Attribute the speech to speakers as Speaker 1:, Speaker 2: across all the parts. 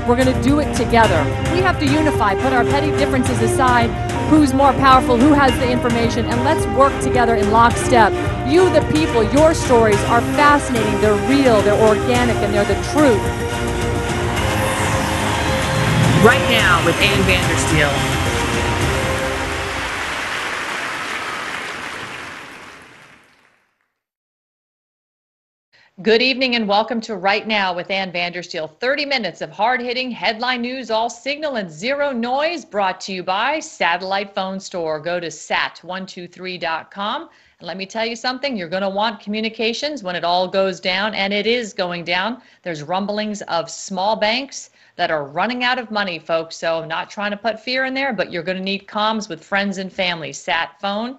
Speaker 1: We're going to do it together. We have to unify, put our petty differences aside, who's more powerful, who has the information, and let's work together in lockstep. You, the people, your stories are fascinating, they're real, they're organic, and they're the truth.
Speaker 2: Right Now with Ann Vandersteel. Good evening and welcome to Right Now with Ann Vandersteel. 30 minutes of hard-hitting headline news, all signal and zero noise, brought to you by Satellite Phone Store. Go to sat123.com. And let me tell you something, you're going to want communications when it all goes down, and it is going down. There's rumblings of small banks that are running out of money, folks. So I'm not trying to put fear in there, but you're going to need comms with friends and family. Sat Phone,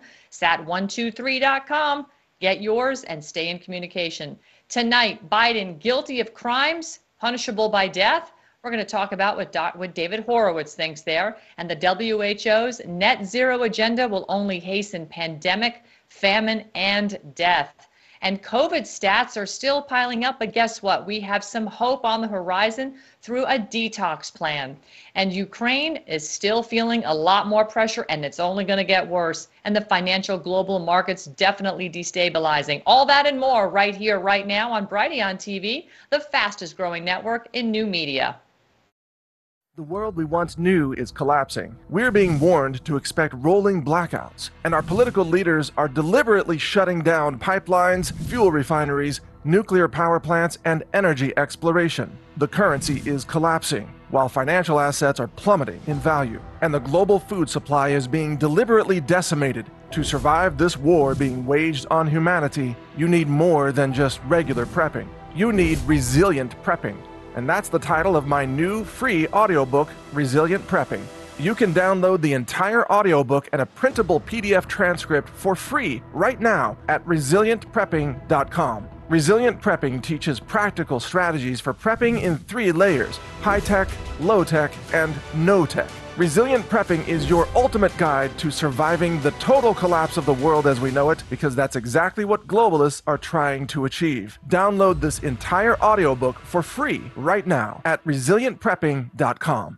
Speaker 2: sat123.com. Get yours and stay in communication. Tonight, Biden guilty of crimes punishable by death. We're going to talk about what David Horowitz thinks there. And the WHO's net zero agenda will only hasten pandemic, famine, and death. And COVID stats are still piling up, but guess what? We have some hope on the horizon through a detox plan. And Ukraine is still feeling a lot more pressure, and it's only going to get worse. And the financial global markets definitely destabilizing. All that and more right here, right now on Brighteon TV, the fastest growing network in new media.
Speaker 3: The world we once knew is collapsing. We're being warned to expect rolling blackouts, and our political leaders are deliberately shutting down pipelines, fuel refineries, nuclear power plants, and energy exploration. The currency is collapsing, while financial assets are plummeting in value, and the global food supply is being deliberately decimated. To survive this war being waged on humanity, you need more than just regular prepping. You need resilient prepping. And that's the title of my new free audiobook, Resilient Prepping. You can download the entire audiobook and a printable PDF transcript for free right now at resilientprepping.com. Resilient Prepping teaches practical strategies for prepping in 3 layers: high-tech, low-tech, and no-tech. Resilient Prepping is your ultimate guide to surviving the total collapse of the world as we know it, because that's exactly what globalists are trying to achieve. Download this entire audiobook for free right now at resilientprepping.com.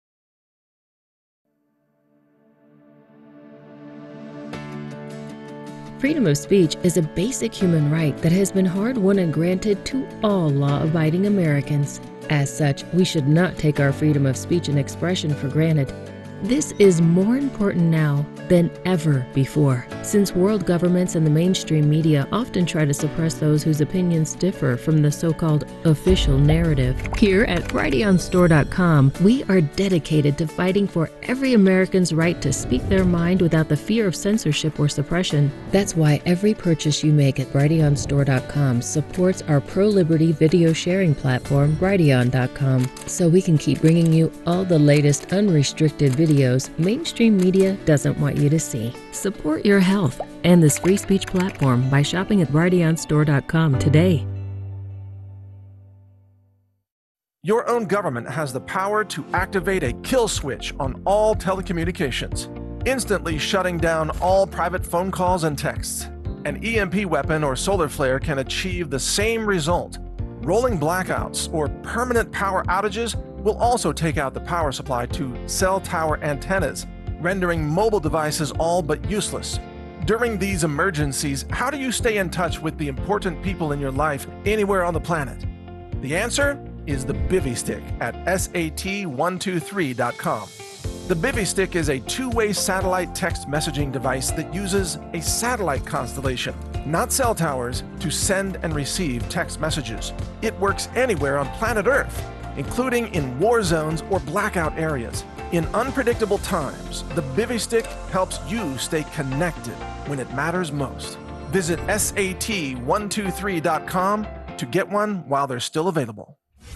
Speaker 4: Freedom of speech is a basic human right that has been hard-won and granted to all law-abiding Americans. As such, we should not take our freedom of speech and expression for granted. This is more important now than ever before, since world governments and the mainstream media often try to suppress those whose opinions differ from the so-called official narrative. Here at BrighteonStore.com, we are dedicated to fighting for every American's right to speak their mind without the fear of censorship or suppression. That's why every purchase you make at BrighteonStore.com supports our pro-liberty video sharing platform, Brighteon.com, so we can keep bringing you all the latest unrestricted videos mainstream media doesn't want you to see. Support your health and this free speech platform by shopping at BrighteonStore.com today.
Speaker 3: Your own government has the power to activate a kill switch on all telecommunications, instantly shutting down all private phone calls and texts. An EMP weapon or solar flare can achieve the same result. Rolling blackouts or permanent power outages will also take out the power supply to cell tower antennas, rendering mobile devices all but useless. During these emergencies, how do you stay in touch with the important people in your life anywhere on the planet? The answer is the Bivy Stick at sat123.com. The Bivy Stick is a two-way satellite text messaging device that uses a satellite constellation, not cell towers, to send and receive text messages. It works anywhere on planet Earth, including in war zones or blackout areas. In unpredictable times, the Bivy Stick helps you stay connected when it matters most. Visit sat123.com to get one while they're still available.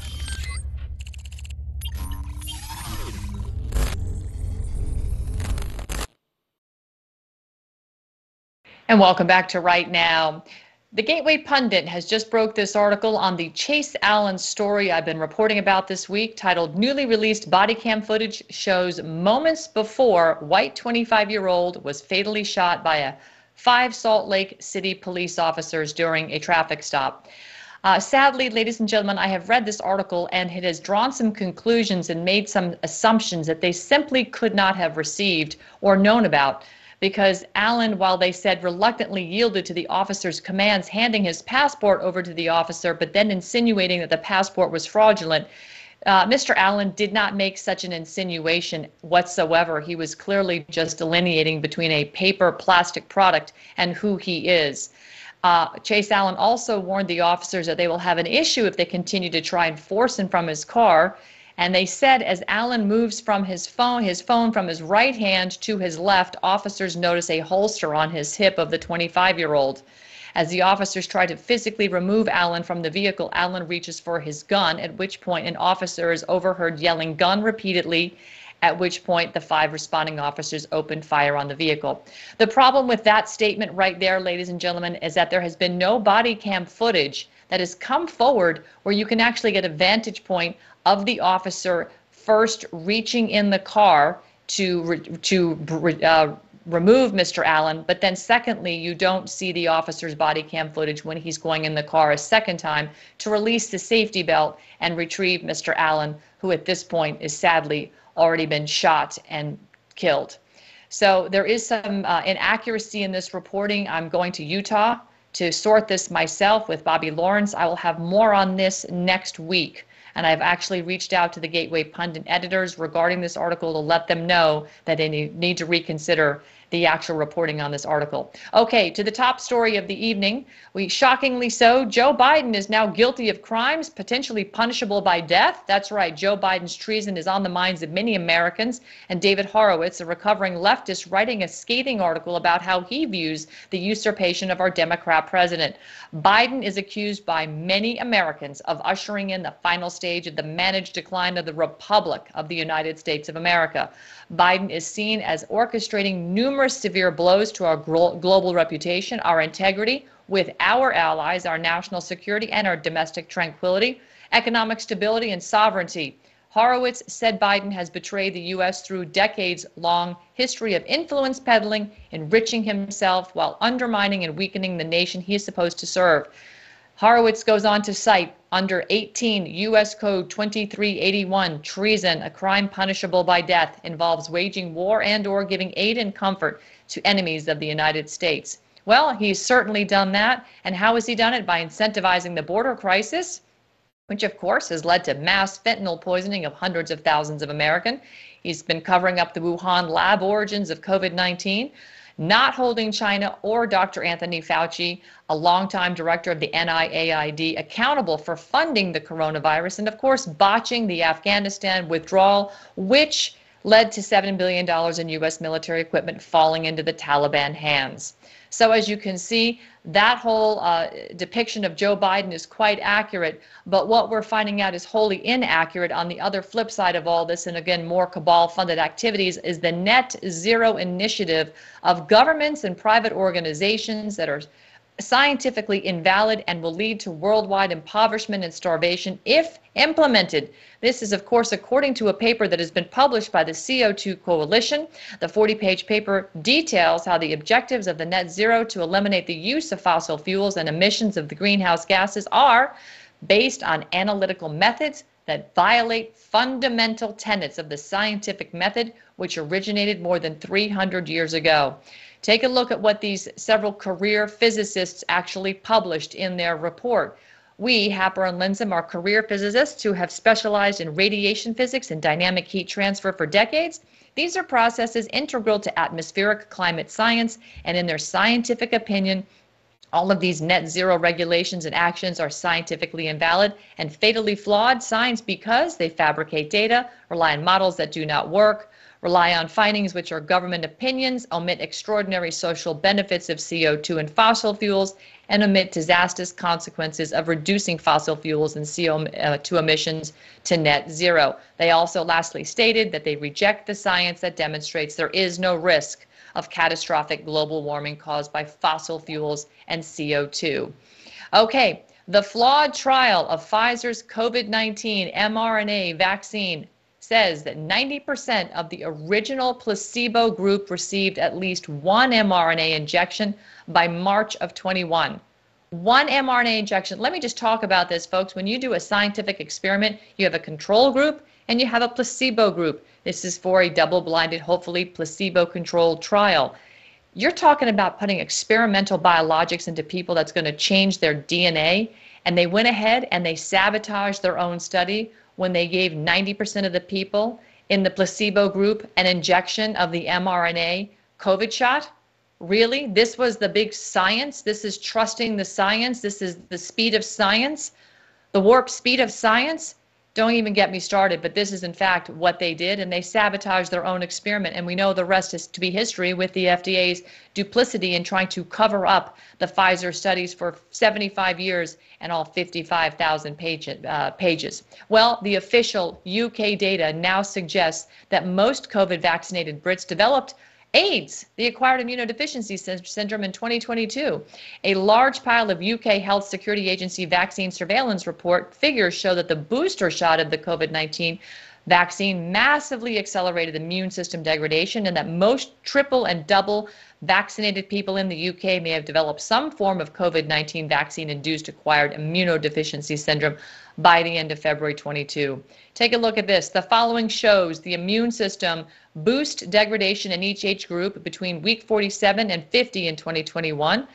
Speaker 2: And welcome back to Right Now. The Gateway Pundit has just broke this article on the Chase Allen story I've been reporting about this week, titled "Newly Released Body Cam Footage Shows Moments Before White 25-Year-Old Was Fatally Shot by 5 Salt Lake City police officers during a traffic stop." Sadly, ladies and gentlemen, I have read this article and it has drawn some conclusions and made some assumptions that they simply could not have received or known about, because Allen, while they said reluctantly yielded to the officer's commands, handing his passport over to the officer, but then insinuating that the passport was fraudulent, Mr. Allen did not make such an insinuation whatsoever. He was clearly just delineating between a paper plastic product and who he is. Chase Allen also warned the officers that they will have an issue if they continue to try and force him from his car. And they said as Allen moves from his phone from his right hand to his left, officers notice a holster on his hip of the 25-year-old. As the officers try to physically remove Allen from the vehicle, Allen reaches for his gun, at which point an officer is overheard yelling "gun" repeatedly, at which point the 5 responding officers opened fire on the vehicle. The problem with that statement right there, ladies and gentlemen, is that there has been no body cam footage that has come forward where you can actually get a vantage point of the officer first reaching in the car to remove Mr. Allen, but then secondly, you don't see the officer's body cam footage when he's going in the car a second time to release the safety belt and retrieve Mr. Allen, who at this point is sadly already been shot and killed. So there is some inaccuracy in this reporting. I'm going to Utah to sort this myself with Bobby Lawrence. I will have more on this next week. And I've actually reached out to the Gateway Pundit editors regarding this article to let them know that they need to reconsider the actual reporting on this article. Okay, to the top story of the evening. Shockingly so, Joe Biden is now guilty of crimes potentially punishable by death. That's right, Joe Biden's treason is on the minds of many Americans. And David Horowitz, a recovering leftist, writing a scathing article about how he views the usurpation of our Democrat president. Biden is accused by many Americans of ushering in the final stage of the managed decline of the Republic of the United States of America. Biden is seen as orchestrating numerous severe blows to our global reputation, our integrity with our allies, our national security, and our domestic tranquility, economic stability, and sovereignty. Horowitz said Biden has betrayed the U.S. through decades-long history of influence peddling, enriching himself while undermining and weakening the nation he is supposed to serve. Horowitz goes on to cite under 18 U.S. Code 2381, treason, a crime punishable by death, involves waging war and/or giving aid and comfort to enemies of the United States. Well, he's certainly done that. And how has he done it? By incentivizing the border crisis, which of course has led to mass fentanyl poisoning of hundreds of thousands of Americans. He's been covering up the Wuhan lab origins of COVID-19, not holding China or Dr. Anthony Fauci, a longtime director of the NIAID, accountable for funding the coronavirus, and of course botching the Afghanistan withdrawal, which led to $7 billion in U.S. military equipment falling into the Taliban hands. So as you can see, that whole depiction of Joe Biden is quite accurate, but what we're finding out is wholly inaccurate on the other flip side of all this, and again, more cabal-funded activities, is the net zero initiative of governments and private organizations that are scientifically invalid and will lead to worldwide impoverishment and starvation if implemented. This is, of course, according to a paper that has been published by the CO2 Coalition. The 40-page paper details how the objectives of the net zero to eliminate the use of fossil fuels and emissions of the greenhouse gases are based on analytical methods that violate fundamental tenets of the scientific method, which originated more than 300 years ago. Take a look at what these several career physicists actually published in their report. We, Happer and Linsom, are career physicists who have specialized in radiation physics and dynamic heat transfer for decades. These are processes integral to atmospheric climate science, and in their scientific opinion, all of these net zero regulations and actions are scientifically invalid and fatally flawed science because they fabricate data, rely on models that do not work, rely on findings which are government opinions, omit extraordinary social benefits of CO2 and fossil fuels, and omit disastrous consequences of reducing fossil fuels and CO2 emissions to net zero. They also lastly stated that they reject the science that demonstrates there is no risk of catastrophic global warming caused by fossil fuels and CO2. Okay, the flawed trial of Pfizer's COVID-19 mRNA vaccine says that 90% of the original placebo group received at least one mRNA injection by March of 21. One mRNA injection. Let me just talk about this, folks. When you do a scientific experiment, you have a control group and you have a placebo group. This is for a double-blinded, hopefully placebo-controlled trial. You're talking about putting experimental biologics into people that's going to change their DNA, and they went ahead and they sabotaged their own study when they gave 90% of the people in the placebo group an injection of the mRNA COVID shot. Really? This was the big science? This is trusting the science? This is the speed of science? The warp speed of science? Don't even get me started, but this is in fact what they did, and they sabotaged their own experiment. And we know the rest is to be history with the FDA's duplicity in trying to cover up the Pfizer studies for 75 years and all 55,000 pages. Well, the official UK data now suggests that most COVID vaccinated Brits developed AIDS, the acquired immunodeficiency syndrome, in 2022. A large pile of UK Health Security Agency vaccine surveillance report figures show that the booster shot of the COVID-19 vaccine massively accelerated immune system degradation, and that most triple and double vaccinated people in the UK may have developed some form of COVID-19 vaccine-induced acquired immunodeficiency syndrome by the end of February 22. Take a look at this. The following shows the immune system boost degradation in each age group between week 47 and 50 in 2021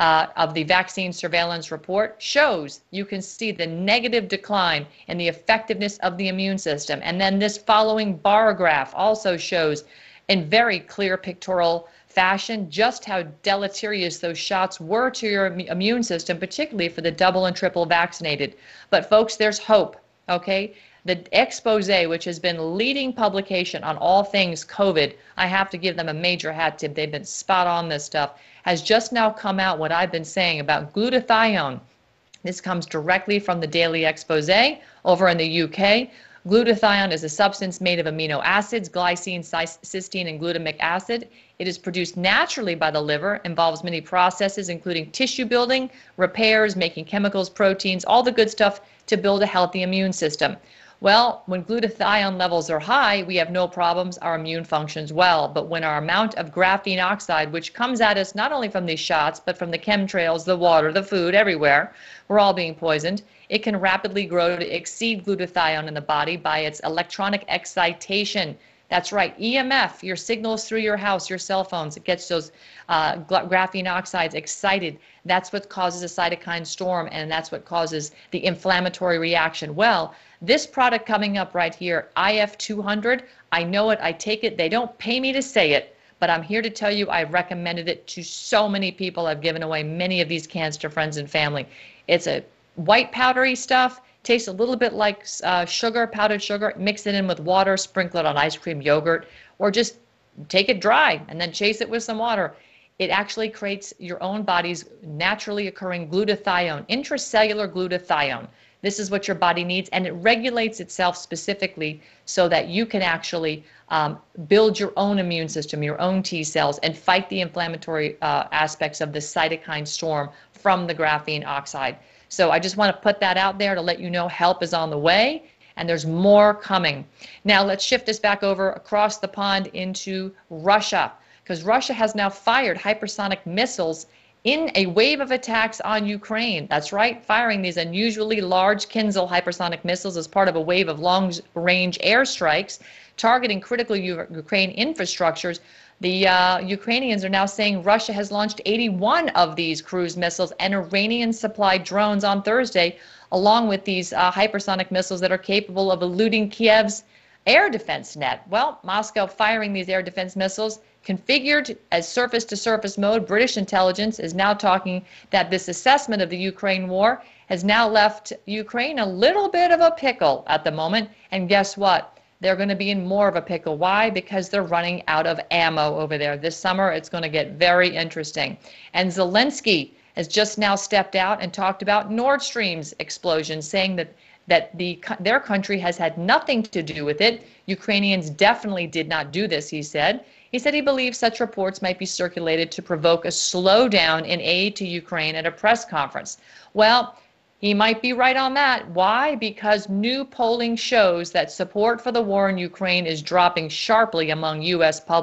Speaker 2: of the vaccine surveillance report shows you can see the negative decline in the effectiveness of the immune system. And then this following bar graph also shows in very clear pictorial fashion just how deleterious those shots were to your immune system, particularly for the double and triple vaccinated. But folks, there's hope, okay? The expose, which has been leading publication on all things COVID, I have to give them a major hat tip. They've been spot on this stuff, has just now come out what I've been saying about glutathione. This comes directly from the Daily Expose over in the UK. Glutathione is a substance made of amino acids, glycine, cysteine, and glutamic acid. It is produced naturally by the liver, involves many processes, including tissue building, repairs, making chemicals, proteins, all the good stuff to build a healthy immune system. Well, when glutathione levels are high, we have no problems. Our immune functions well. But when our amount of graphene oxide, which comes at us not only from these shots, but from the chemtrails, the water, the food, everywhere, we're all being poisoned, it can rapidly grow to exceed glutathione in the body by its electronic excitation. That's right, EMF, your signals through your house, your cell phones, it gets those graphene oxides excited. That's what causes a cytokine storm, and that's what causes the inflammatory reaction. Well, this product coming up right here, IF200, I know it, I take it. They don't pay me to say it, but I'm here to tell you I've recommended it to so many people. I've given away many of these cans to friends and family. It's a white powdery stuff. Tastes a little bit like sugar, powdered sugar. Mix it in with water, sprinkle it on ice cream, yogurt, or just take it dry and then chase it with some water. It actually creates your own body's naturally occurring glutathione, intracellular glutathione. This is what your body needs, and it regulates itself specifically so that you can actually build your own immune system, your own T cells, and fight the inflammatory aspects of the cytokine storm from the graphene oxide. So I just want to put that out there to let you know help is on the way, and there's more coming. Now let's shift this back over across the pond into Russia, because Russia has now fired hypersonic missiles in a wave of attacks on Ukraine. That's right, firing these unusually large Kinzhal hypersonic missiles as part of a wave of long-range airstrikes targeting critical Ukraine infrastructures. The Ukrainians are now saying Russia has launched 81 of these cruise missiles and Iranian-supplied drones on Thursday, along with these hypersonic missiles that are capable of eluding Kiev's air defense net. Well, Moscow firing these air defense missiles configured as surface-to-surface mode. British intelligence is now talking that this assessment of the Ukraine war has now left Ukraine a little bit of a pickle at the moment. And guess what? They're going to be in more of a pickle. Why? Because they're running out of ammo over there. This summer, it's going to get very interesting. And Zelensky has just now stepped out and talked about Nord Stream's explosion, saying that their country has had nothing to do with it. Ukrainians definitely did not do this, he said. He said he believes such reports might be circulated to provoke a slowdown in aid to Ukraine at a press conference. Well, he might be right on that. Why? Because new polling shows that support for the war in Ukraine is dropping sharply among U.S. public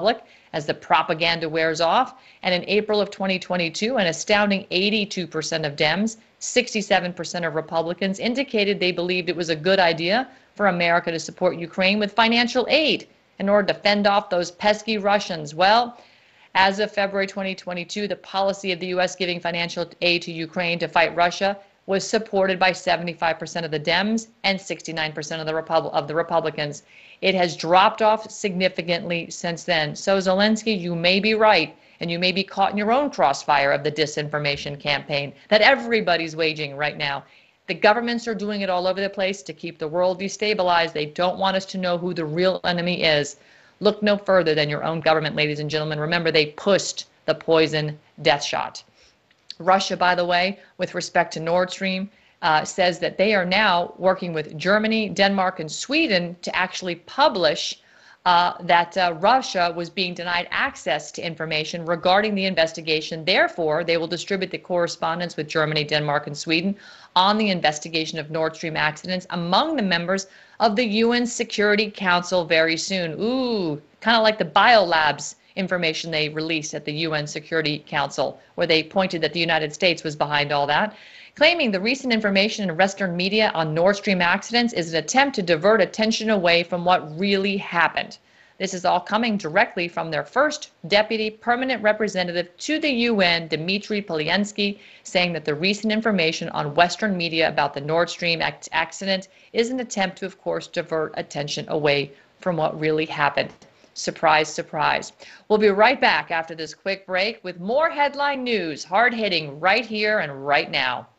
Speaker 2: as the propaganda wears off. And in April of 2022, an astounding 82% of Dems, 67% of Republicans indicated they believed it was a good idea for America to support Ukraine with financial aid in order to fend off those pesky Russians. Well, as of February 2022, the policy of the U.S. giving financial aid to Ukraine to fight Russia was supported by 75% of the Dems and 69% of the Republicans. It has dropped off significantly since then. So Zelensky, you may be right, and you may be caught in your own crossfire of the disinformation campaign that everybody's waging right now. The governments are doing it all over the place to keep the world destabilized. They don't want us to know who the real enemy is. Look no further than your own government, ladies and gentlemen. Remember, they pushed the poison death shot. Russia, by the way, with respect to Nord Stream, says that they are now working with Germany, Denmark, and Sweden to actually publish that Russia was being denied access to information regarding the investigation. Therefore, they will distribute the correspondence with Germany, Denmark, and Sweden on the investigation of Nord Stream accidents among the members of the UN Security Council very soon. Ooh, kind of like the biolabs information they released at the UN Security Council, where they pointed that the United States was behind all that, claiming the recent information in Western media on Nord Stream accidents is an attempt to divert attention away from what really happened. This is all coming directly from their first deputy permanent representative to the UN, Dmitry Polyansky, saying that the recent information on Western media about the Nord Stream accident is an attempt to, of course, divert attention away from what really happened. Surprise, surprise. We'll be right back after this quick break with more headline news, hard-hitting right here and right now.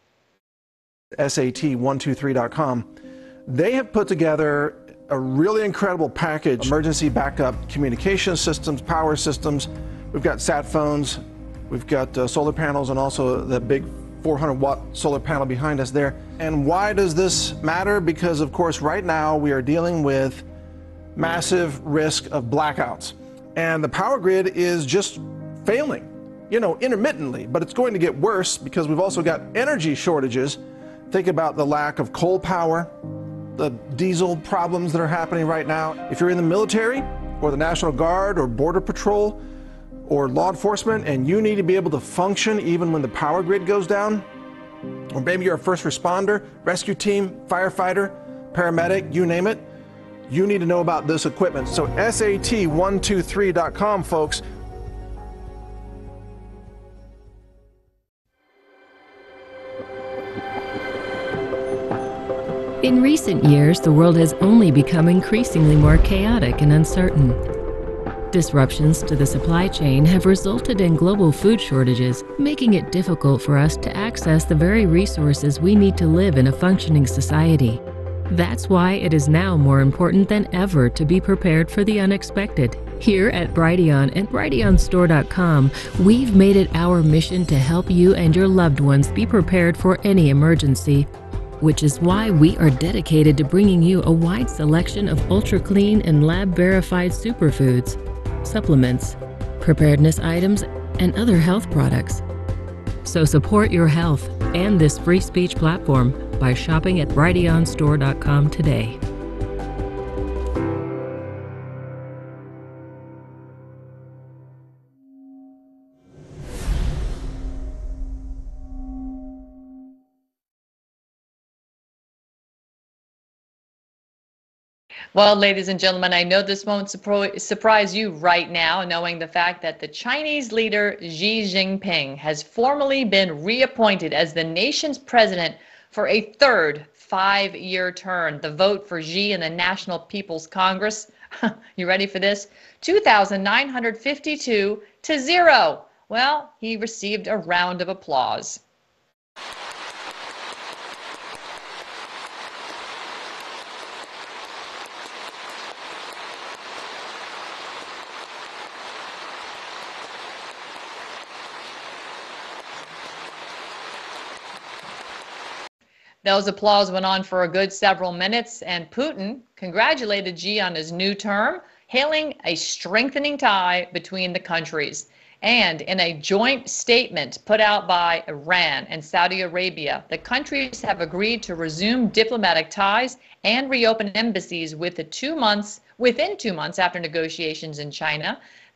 Speaker 3: SAT123.com. They have put together a really incredible package, emergency backup communication systems, power systems. We've got sat phones, we've got solar panels, and also the big 400-watt solar panel behind us there. And why does this matter? Because, of course, right now we are dealing with massive risk of blackouts. And the power grid is just failing, intermittently, but it's going to get worse because we've also got energy shortages. Think about the lack of coal power, the diesel problems that are happening right now. If you're in the military or the National Guard or Border Patrol or law enforcement and you need to be able to function even when the power grid goes down, or maybe you're a first responder, rescue team, firefighter, paramedic, you name it, you need to know about this equipment. So SAT123.com, folks.
Speaker 4: In recent years, the world has only become increasingly more chaotic and uncertain. Disruptions to the supply chain have resulted in global food shortages, making it difficult for us to access the very resources we need to live in a functioning society. That's why it is now more important than ever to be prepared for the unexpected. Here at Brighteon and BrighteonStore.com, we've made it our mission to help you and your loved ones be prepared for any emergency, which is why we are dedicated to bringing you a wide selection of ultra-clean and lab-verified superfoods, supplements, preparedness items, and other health products. So support your health and this free speech platform by shopping at BrighteonStore.com today.
Speaker 2: Well, ladies and gentlemen, I know this won't surprise you right now, knowing the fact that the Chinese leader Xi Jinping has formally been reappointed as the nation's president for a third 5-year term. The vote for Xi in the National People's Congress, you ready for this? 2,952 to 0. Well, he received a round of applause. Those applause went on for a good several minutes, and Putin congratulated Xi on his new term, hailing a strengthening tie between the countries. And in a joint statement put out by Iran and Saudi Arabia, the countries have agreed to resume diplomatic ties and reopen embassies within 2 months after negotiations in China.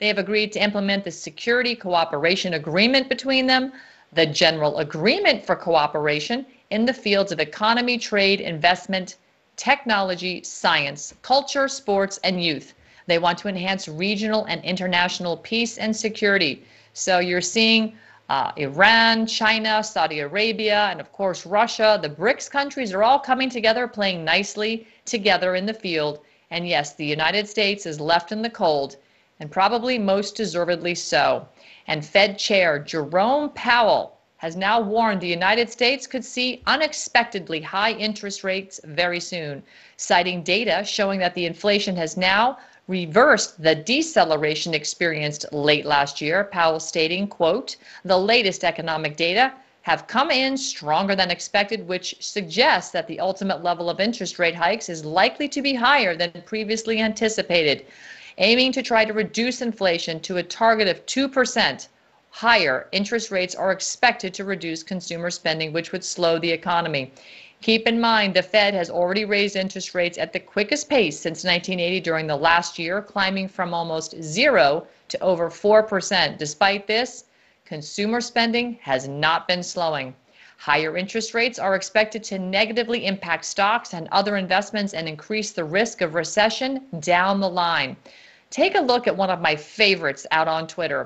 Speaker 2: They have agreed to implement the Security Cooperation Agreement between them, the General Agreement for Cooperation in the fields of economy, trade, investment, technology, science, culture, sports, and youth. They want to enhance regional and international peace and security. So you're seeing Iran, China, Saudi Arabia, and of course Russia. The BRICS countries are all coming together, playing nicely together in the field. And yes, the United States is left in the cold, and probably most deservedly so. And Fed Chair Jerome Powell has now warned the United States could see unexpectedly high interest rates very soon, citing data showing that the inflation has now reversed the deceleration experienced late last year. Powell stating, quote, "The latest economic data have come in stronger than expected, which suggests that the ultimate level of interest rate hikes is likely to be higher than previously anticipated, aiming to try to reduce inflation to a target of 2%. Higher interest rates are expected to reduce consumer spending, which would slow the economy." Keep in mind, the Fed has already raised interest rates at the quickest pace since 1980 during the last year, climbing from almost 0 to over 4%. Despite this, consumer spending has not been slowing. Higher interest rates are expected to negatively impact stocks and other investments and increase the risk of recession down the line. Take a look at one of my favorites out on Twitter,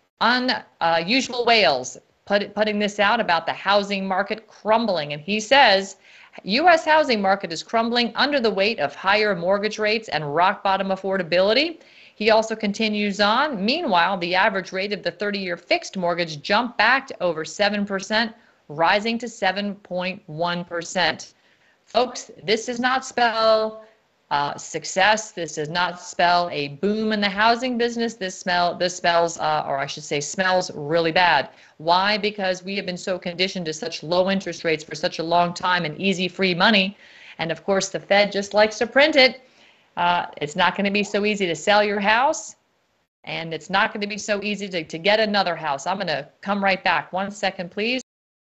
Speaker 2: Unusual Whales, putting this out about the housing market crumbling. And he says, U.S. housing market is crumbling under the weight of higher mortgage rates and rock bottom affordability. He also continues on. Meanwhile, the average rate of the 30-year fixed mortgage jumped back to over 7%, rising to 7.1%. Folks, this does not spell success. This does not spell a boom in the housing business. This spells, or I should say, smells really bad. Why? Because we have been so conditioned to such low interest rates for such a long time and easy free money. And of course, the Fed just likes to print it. It's not going to be so easy to sell your house, and it's not going to be so easy to get another house. I'm going to come right back. 1 second, please.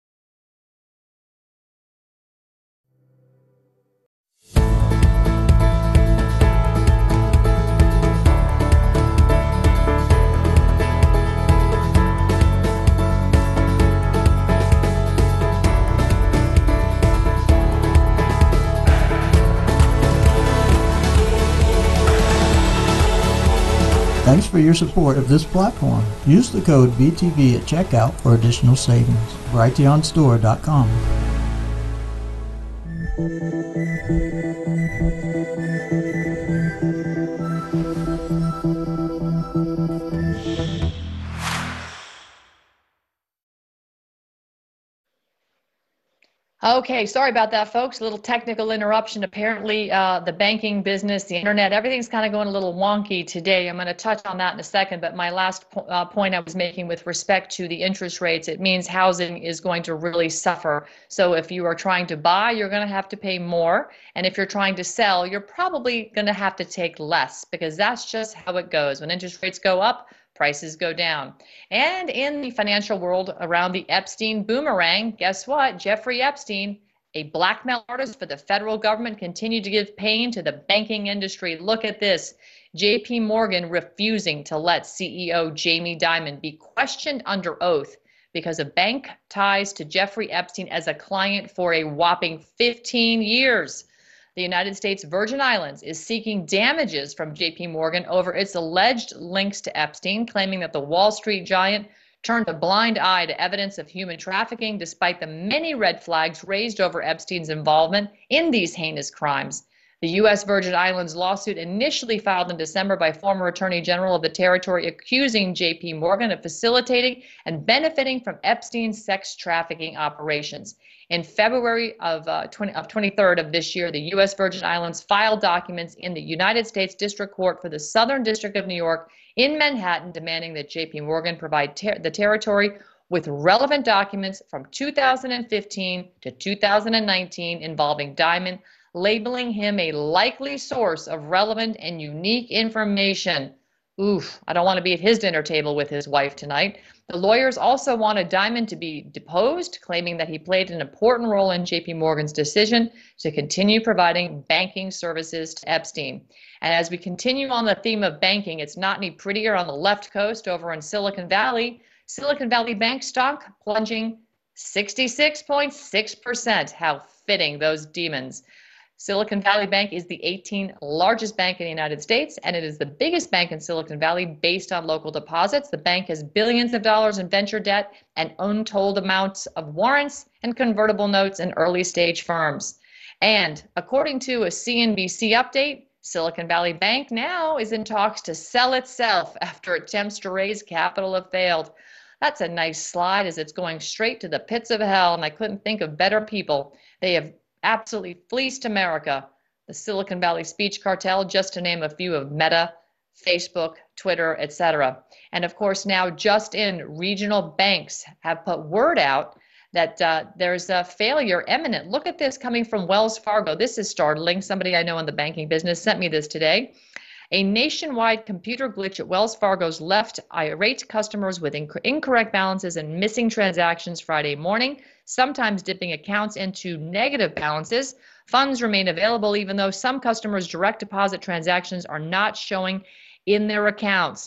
Speaker 5: Thanks for your support of this platform. Use the code BTV at checkout for additional savings. Brighteonstore.com.
Speaker 2: Okay, sorry about that, folks. A little technical interruption. Apparently, the banking business, the internet, everything's kind of going a little wonky today. I'm going to touch on that in a second, but my last point I was making with respect to the interest rates, it means housing is going to really suffer. So if you are trying to buy, you're going to have to pay more. And if you're trying to sell, you're probably going to have to take less, because that's just how it goes. When interest rates go up, prices go down. And in the financial world around the Epstein boomerang, guess what? Jeffrey Epstein, a blackmail artist for the federal government, continued to give pain to the banking industry. Look at this. JP Morgan refusing to let CEO Jamie Dimon be questioned under oath because of bank ties to Jeffrey Epstein as a client for a whopping 15 years. The United States Virgin Islands is seeking damages from JP Morgan over its alleged links to Epstein, claiming that the Wall Street giant turned a blind eye to evidence of human trafficking despite the many red flags raised over Epstein's involvement in these heinous crimes. The U.S. Virgin Islands lawsuit, initially filed in December by former Attorney General of the territory, accusing JP Morgan of facilitating and benefiting from Epstein's sex trafficking operations. In February of 23rd of this year, the U.S. Virgin Islands filed documents in the United States District Court for the Southern District of New York in Manhattan, demanding that JP Morgan provide the territory with relevant documents from 2015 to 2019 involving Dimon, labeling him a likely source of relevant and unique information. Oof, I don't want to be at his dinner table with his wife tonight. The lawyers also wanted Diamond to be deposed, claiming that he played an important role in JP Morgan's decision to continue providing banking services to Epstein. And as we continue on the theme of banking, it's not any prettier on the left coast over in Silicon Valley. Silicon Valley Bank stock plunging 66.6%. How fitting, those demons. Silicon Valley Bank is the 18th largest bank in the United States, and it is the biggest bank in Silicon Valley based on local deposits. The bank has billions of dollars in venture debt and untold amounts of warrants and convertible notes in early-stage firms. And according to a CNBC update, Silicon Valley Bank now is in talks to sell itself after attempts to raise capital have failed. That's a nice slide, as it's going straight to the pits of hell, and I couldn't think of better people. They have absolutely fleeced America. The Silicon Valley speech cartel, just to name a few, of Meta, Facebook, Twitter, etc. And of course, now just in, regional banks have put word out that there's a failure imminent. Look at this coming from Wells Fargo. This is startling. Somebody I know in the banking business sent me this today. A nationwide computer glitch at Wells Fargo's left irate customers with incorrect balances and missing transactions Friday morning, sometimes dipping accounts into negative balances. Funds remain available even though some customers' direct deposit transactions are not showing in their accounts.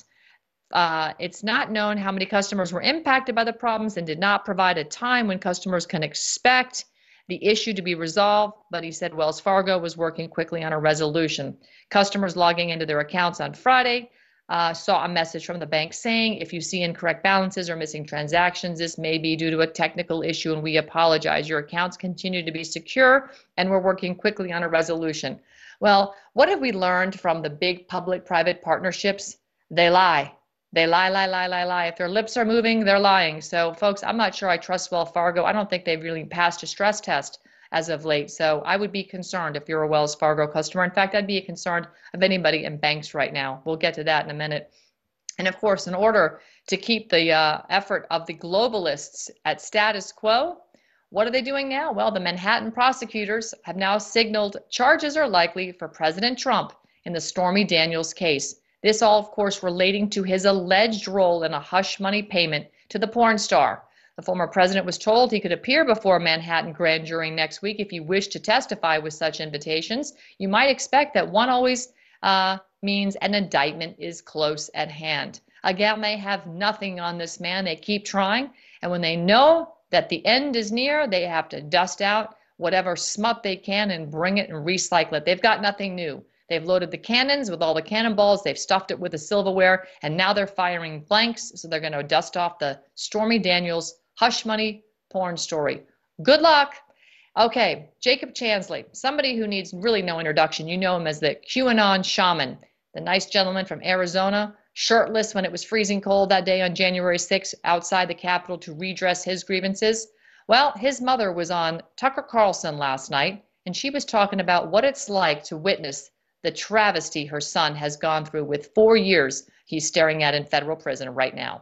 Speaker 2: It's not known how many customers were impacted by the problems and did not provide a time when customers can expect the issue to be resolved, but he said Wells Fargo was working quickly on a resolution. Customers logging into their accounts on Friday saw a message from the bank saying, if you see incorrect balances or missing transactions, this may be due to a technical issue and we apologize. Your accounts continue to be secure and we're working quickly on a resolution. Well, what have we learned from the big public-private partnerships? They lie. They lie, lie, lie, lie, lie. If their lips are moving, they're lying. So, folks, I'm not sure I trust Wells Fargo. I don't think they've really passed a stress test as of late. So I would be concerned if you're a Wells Fargo customer. In fact, I'd be concerned of anybody in banks right now. We'll get to that in a minute. And of course, in order to keep the effort of the globalists at status quo, what are they doing now? Well, the Manhattan prosecutors have now signaled charges are likely for President Trump in the Stormy Daniels case. This all, of course, relating to his alleged role in a hush money payment to the porn star. The former president was told he could appear before a Manhattan grand jury next week if he wished to testify with such invitations. You might expect that one always means an indictment is close at hand. Again, they have nothing on this man. They keep trying. And when they know that the end is near, they have to dust out whatever smut they can and bring it and recycle it. They've got nothing new. They've loaded the cannons with all the cannonballs. They've stuffed it with the silverware, and now they're firing blanks. So they're going to dust off the Stormy Daniels hush money porn story. Good luck. Okay, Jacob Chansley, somebody who needs really no introduction. You know him as the QAnon shaman, the nice gentleman from Arizona, shirtless when it was freezing cold that day on January 6th outside the Capitol to redress his grievances. Well, his mother was on Tucker Carlson last night, and she was talking about what it's like to witness the travesty her son has gone through with 4 years he's staring at in federal prison right now.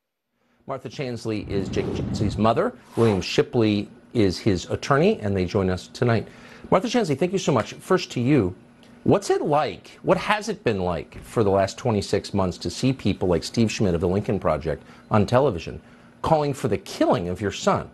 Speaker 6: Martha Chansley is Jacob Chansley's mother. William Shipley is his attorney, and they join us tonight. Martha Chansley, thank you so much. First to you, what's it like, what has it been like for the last 26 months to see people like Steve Schmidt of the Lincoln Project on television calling for the killing of your son?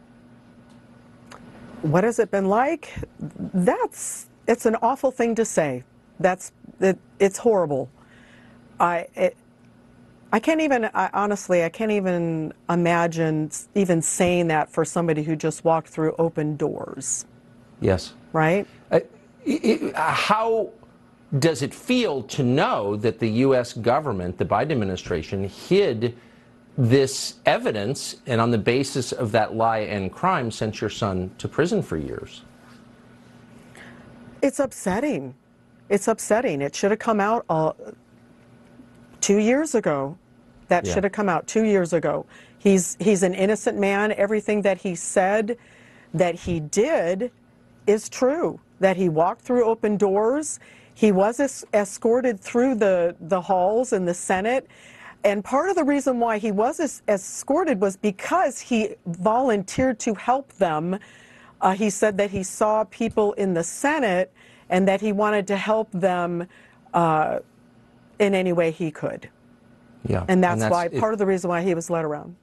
Speaker 7: What has it been like? It's an awful thing to say. It's horrible. Honestly, I can't even imagine even saying that for somebody who just walked through open doors.
Speaker 6: Yes.
Speaker 7: Right?
Speaker 6: How does it feel to know that the U.S. government, the Biden administration, hid this evidence and on the basis of that lie and crime sent your son to prison for years?
Speaker 7: It's upsetting. It's upsetting. It should have come out 2 years ago. That should have come out 2 years ago. He's an innocent man. Everything that he said that he did is true. That he walked through open doors. He was escorted through the halls in the Senate. And part of the reason why he was escorted was because he volunteered to help them. He said that he saw people in the Senate and that he wanted to help them in any way he could.
Speaker 6: Yeah.
Speaker 7: And that's why, part of the reason why he was led around.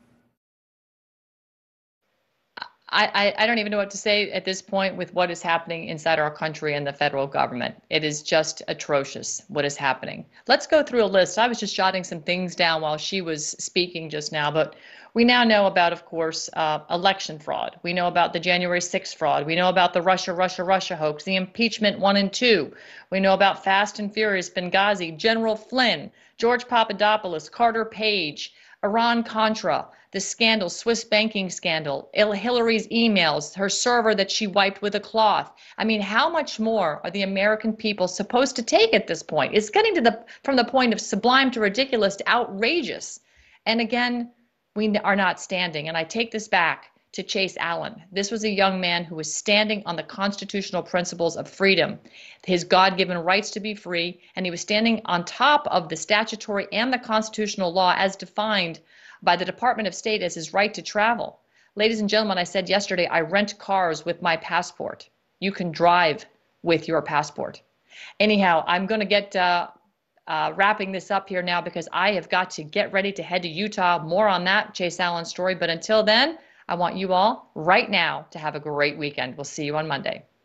Speaker 2: I don't even know what to say at this point with what is happening inside our country and the federal government. It is just atrocious what is happening. Let's go through a list. I was just jotting some things down while she was speaking just now, but we now know about, of course, election fraud. We know about the January 6th fraud. We know about the Russia hoax, the impeachment 1 and 2. We know about Fast and Furious, Benghazi, General Flynn, George Papadopoulos, Carter Page, Iran-Contra, the scandal, Swiss banking scandal, Hillary's emails, her server that she wiped with a cloth. I mean, how much more are the American people supposed to take at this point? It's getting to from the point of sublime to ridiculous to outrageous. And again, we are not standing. And I take this back to Chase Allen. This was a young man who was standing on the constitutional principles of freedom, his God-given rights to be free, and he was standing on top of the statutory and the constitutional law as defined by the Department of State as his right to travel. Ladies and gentlemen, I said yesterday, I rent cars with my passport. You can drive with your passport. Anyhow, I'm going to get wrapping this up here now because I have got to get ready to head to Utah. More on that Chase Allen story. But until then, I want you all right now to have a great weekend. We'll see you on Monday.